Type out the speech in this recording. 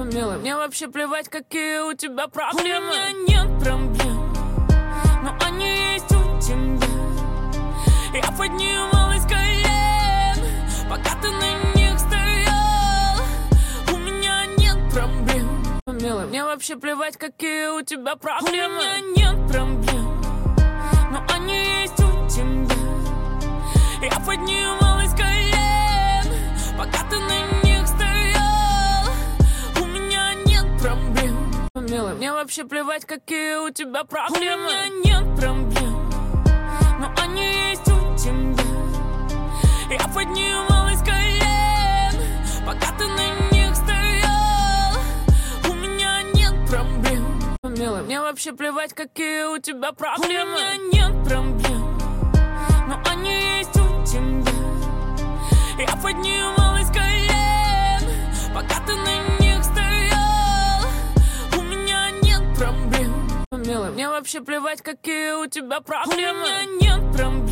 Милый, мне вообще плевать, какие у тебя проблемы. У меня нет проблем, но они есть у тебя. Я поднималась с колен, пока ты на них стоял. У меня нет проблем. Милый, мне вообще плевать, какие у тебя проблемы. У меня нет проблем, но они есть у тебя. Я поднималась с колен, пока ты на них стоял. У меня нет проблем. Милый, мне вообще плевать, какие у тебя проблемы. У меня нет проблем, но они есть у тебя. Я поднималась с колен, пока ты на них стоял. У меня нет проблем. Милый, мне вообще плевать, какие у тебя проблемы. У меня нет проблем, но они есть у тебя. Я поднималась с колен, пока ты на них стоял. У меня нет проблем. Милый, мне вообще плевать, какие у тебя проблемы. У меня нет проблем.